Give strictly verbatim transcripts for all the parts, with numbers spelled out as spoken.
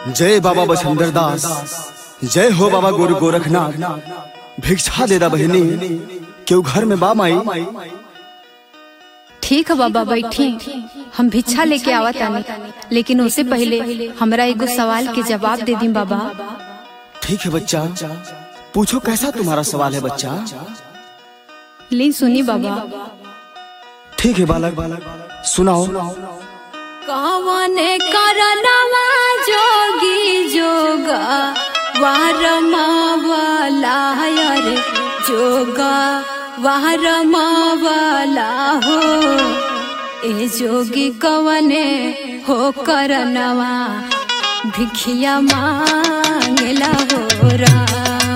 जय बाबा बछंदर दास, जय हो बाबा गुरु गोरखनाथ। भिक्षा दे दा बहनी, क्यों घर में बा माई? ठीक है बाबा बैठी, हम भिक्षा लेके आवत आनी, लेकिन उससे पहले हमरा एगो सवाल के जवाब दे दी बाबा। ठीक है बच्चा, पूछो कैसा तुम्हारा सवाल है बच्चा? ली सुनी बाबा। ठीक है बालक, सुनाओ। कवने करनवा जोगी जोगा वारमावला रे, जोगा वारमावला हो। ए जोगी कवने हो करनवा भिखिया मांगला हो राम।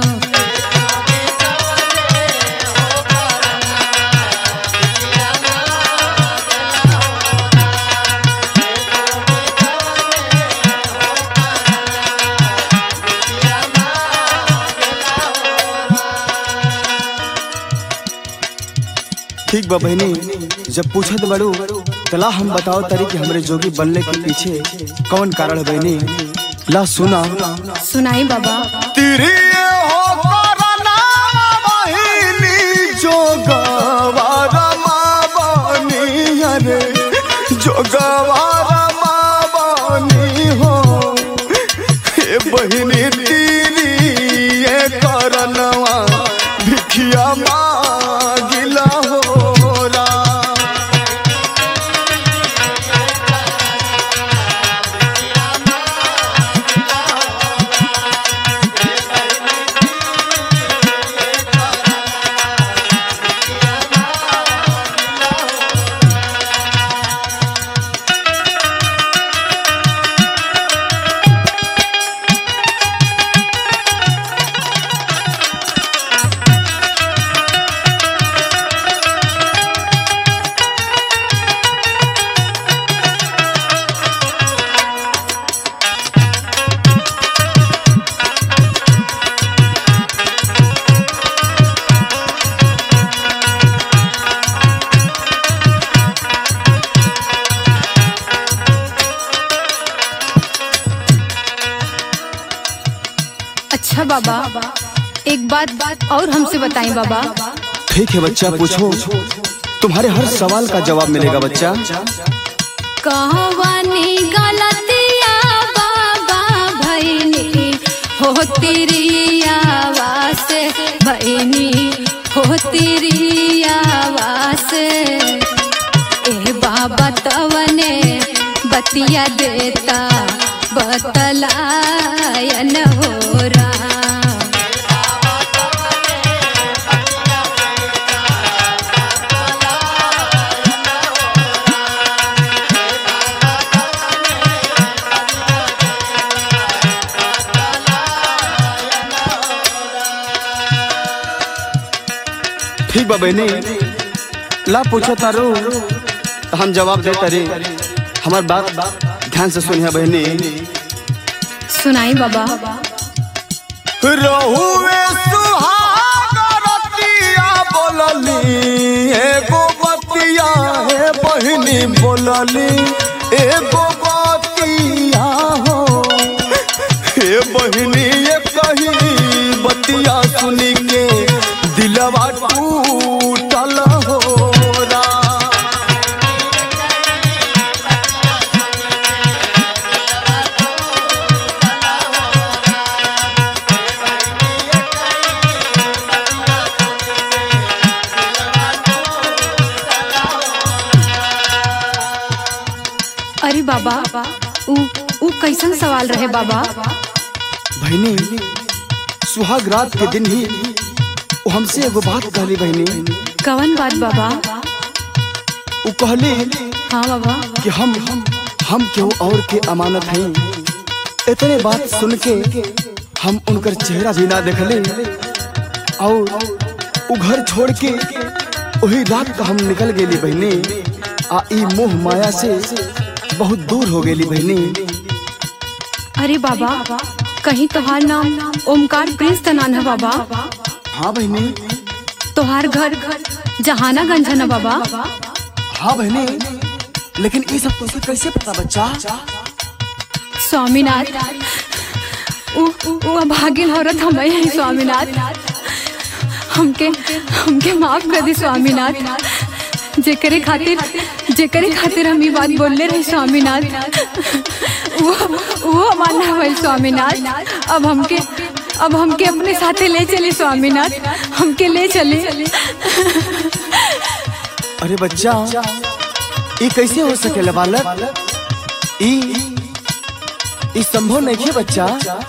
ठीक बा बहनी, जब पूछत बड़ू तला हम बताओ तरी कि हमरे जोगी बनने के पीछे कौन कारण बहनी? ला सुना। सुनाई बाबा। तेरी हो करना बहनी जोगवारा मावनी रे, जोगवारा मावनी हो। ए बहनी तेरी ये करनवा भिखिया मांगिला हो। अच्छा बाबा, एक बात बात और हमसे बताएं बाबा। ठीक है बच्चा, पूछो, तुम्हारे हर सवाल का जवाब मिलेगा बच्चा। कहवानी गलतिया बाबा भैनी हो तेरी आवाज़, भैनी हो तेरी आवाज़। ए बाबा तवने बतिया देता बतलायन हो रहा। ठीक बा बहनी, ला पूछो तारू तो हम जवाब दे तारे। हमार बात ध्यान से सुनिया बहनी। सुनाई बाबा। रहुए सुहागरतिया बोलली, एगो बतिया है बहनी बोलली, एगो बतिया हो। हे बहनी ये कही बतिया सुनी के दिलवा टूटल हो रा। अरे बाबा, उ उ कैसन सवाल रहे बाबा? बहनी, सुहाग रात के दिन ही वो हमसे एगो बात कहली बहनी। कवन बात बाबा? वो कहली हाँ बाबा कि हम हम क्यों और के अमानत हैं। इतने बात सुन के हम उनकर चेहरा भी ना देखले और वो घर छोड़ के वही रात का हम निकल गेली बहनी। आ ई मोह माया से बहुत दूर हो गेली बहनी। अरे बाबा, कहीं तोहार नाम ओमकार प्रिंस त नाम है बाबा? हाँ बहनी। तोहार घर जहानागंज है ना बाबा? हाँ बहनी, लेकिन ये सब तुझे कैसे पता बच्चा? स्वामीनाथ, वो वो अभागिन औरत हम हैं स्वामीनाथ। हमके हमके माफ कर दी स्वामीनाथ। जेकरे खातिर जेकरे खातिर हम ये बात बोलले रहे स्वामीनाथ, वो वो माना हुआ स्वामीनाथ। अब हमके अब हमके अपने साथे ले चले स्वामीनाथ, हमके ले चले। अरे बच्चा, ये कैसे हो सकेला बालक? ई ई संभव नहीं है बच्चा।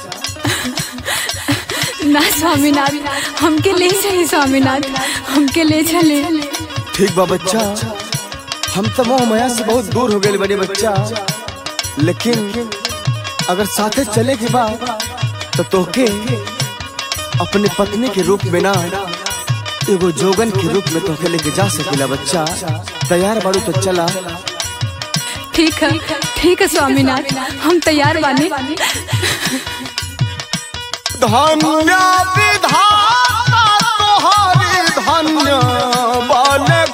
ना स्वामीनाथ, हमके ले चले स्वामीनाथ, हमके ले चले। ठीक बा बच्चा, हम तो मोह माया से बहुत दूर हो गए बड़े बच्चा, लेकिन अगर साथे चले के बाद तो तोके अपने पत्नी के रूप में ना एगो जोगन के रूप में तोके लेके जा सकेला बच्चा। तैयार बारू तो चला। ठीक है ठीक है स्वामीनाथ, हम तैयार बानी। धन्य विधाता तोहारी धन्य बालक